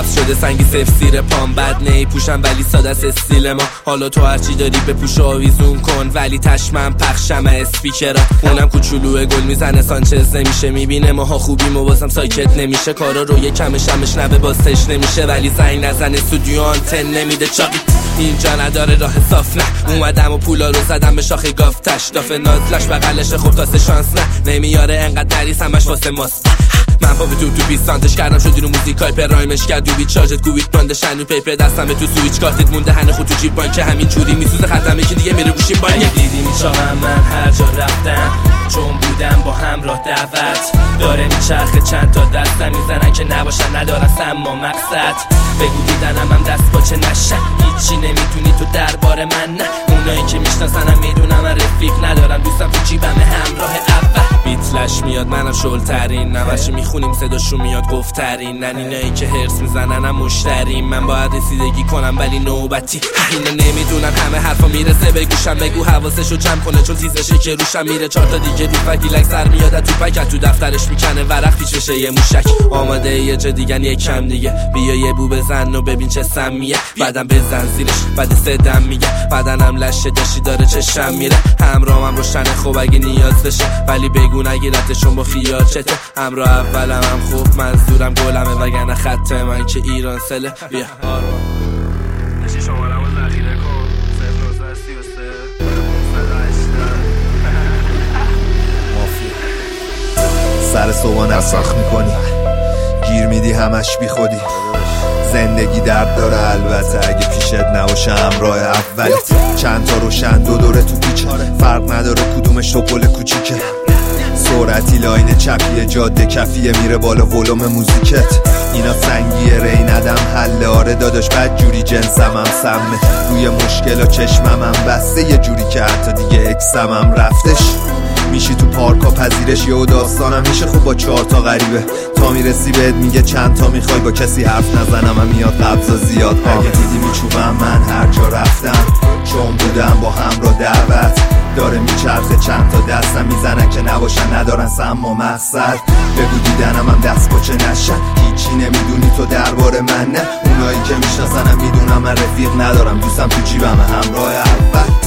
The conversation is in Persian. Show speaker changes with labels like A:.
A: سبز شده سنگی سفسیر پام، بد نی پوشم ولی ساده است استیل ما. حالا تو هرچی داری بپوش و آویزون کن، ولی تشمم پخشم اسپیکرات. اونم کوچولوه گل میزنه سانچز نمیشه، میبینه ماها خوبیم و بازم ساکت نمیشه. کارا رو یکم شمش نبه باز نمیشه، ولی زنگ نزنه استودیو آنتن نمیده چاقی. اینجا نداره راه صاف نه، اومدم و پولا رو زدم به شاخه گافتش. دافه نازلش بغلش خوب تاسه شانس نه، نمیاره انقدر نریس همش واسه ماست. من پا به تو 20 سانتش کردم شدی رو موزیکای پرایمش کرد دوبیت چارجت کوبیت باندش هنو پیپر دستم به تو سویچ کارتت مونده هنه خود تو جیب بانک همین جوری میسوزه خطمه که دیگه میره گوشیم بانک. دیدی میچاهم من هر جا رفتم چون بودم با همراه دعوت، داره میچرخه چند تا دستم میزنن که نباشن ندارست اما مقصد. بگو دیدنم هم دست باچه نشن، هیچی نمیتونی تو درباره من نه. اونایی که میشناسنم میدونم من رفیق ندارم، دوستم تو جیبم همراه اول. بیتلش میاد منم شلترین، نمشی میخونیم صداشو میاد گفترین. نن اینایی که هرس میزننم مشتریم، من باید رسیدگی کنم ولی نوبتی. اینا نمیدونن همه حرفا میرسه به گوشم، بگو حواسشو جمع کنه چون تیزشه که روشم میره. 4 تا دیگه رو فکیلک سر میاد تو پکت، تو دفترش میکنه ورق پیش بشه یه موشک. آماده یه جا دیگن یک کم دیگه، بیا یه بو بزن و ببین چه سمیه. بعدم بزن زیرش بعد صدم میگه، بدنم لشه داشتی داره چشم میره. همراهم روشن خوب اگه نیاز بشه، ولی بگو نگیرتشون با خیال چته. همراه اولم هم خوب منظورم گلمه، وگرنه خط من که ایران سله. بیا نشی شمارم رو ذخیره کن 0933
B: سر صبح نسخ میکنی، گیر میدی همش بی خودی. زندگی درد داره البته اگه پیشت نباشه همراه اولت. چند تا روشن دو دوره تو پیچه، فرق نداره کدومش تو پل کوچیکه. سرعتی لاین چپیه جاده کفیه میره بالا ولوم موزیکت. اینا سنگیه ری ندم حله، آره داداش بد جوری جنسم هم سمه. روی مشکل و چشمم هم بسته یه جوری که حتی دیگه اکسم هم رفتش. میشی تو پارکا پذیرش یه داستانم میشه خوب با 4 تا غریبه. تا میرسی بهت میگه چند تا میخوای، با کسی حرف نزنم هم میاد قبضا زیاد. اگه دیدی میچوبم من هر جا رفتم چون بودم با همراه دعوت، داره میچرخه چند تا دستم میزنن که نباشن ندارن اما مقصد. بگو دیدنم هم دست باچه نشن، هیچی نمیدونی تو درباره من نه. اونایی که میشناسنم میدونم من رفیق ندارم، دوستم تو جیبم همراه اول.